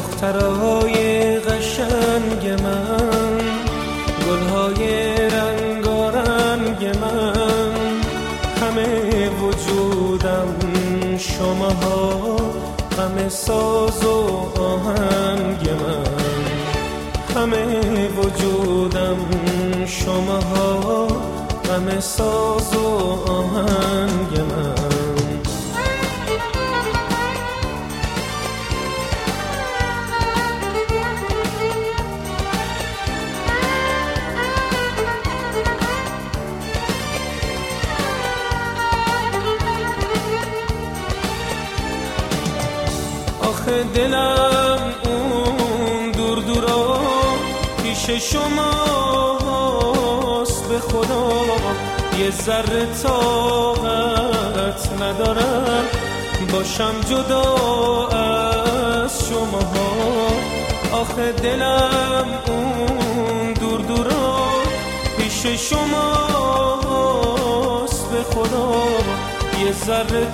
دخترای قشنگ من، گلهای رنگارنگ من، همه وجودم شماها، همه ساز و آهنگ من، همه وجودم شماها، همه ساز و آهنگ من. آخه دلم اون دور دورا پیش شماست، به خدا یه ذره طاقت ندارم باشم جدا از شماها. آخه دلم اون دور دورا پیش شماست، به خدا یه ذره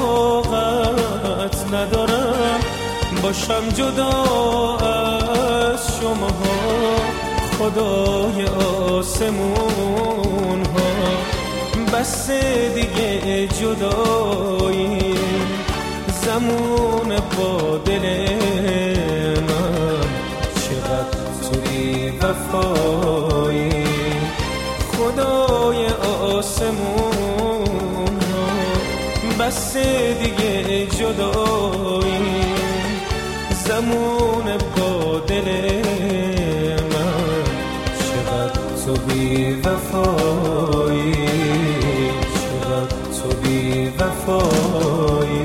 طاقت ندارم باشم جدا از شماها. خدای آسمون ها بس دیگه جدایی، زمون با دل من چقدر تو بی وفایی. خدای آسمون ها بس دیگه جدایی، زمون با دل من چقدر تو بی وفایی، چقدر تو بی وفایی.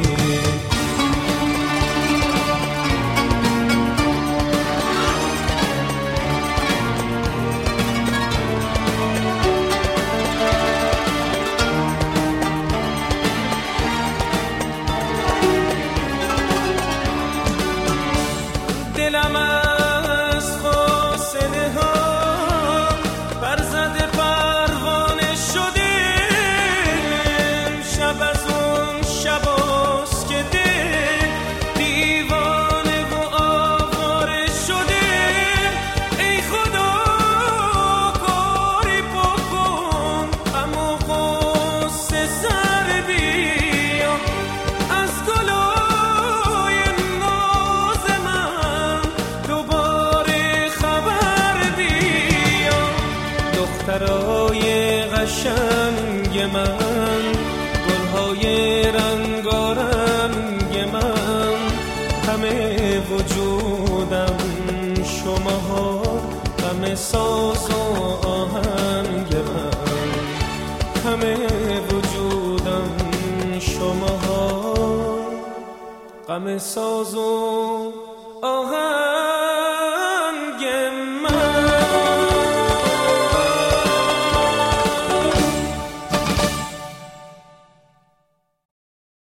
دلم از فاصله ها برزده پروانه شده، شب از اون شباست که دل دیوانه و آواره شده. ای خدا کاری بکن، غم و غصه سر بیا از گلای ناز من، دوباره خبر بیا. دخترای قشنگ من، گلهای رنگارنگ من، همه وجودم شماها، همه ساز و آهنگ من، همه وجودم شماها، غم ساز و آهنگ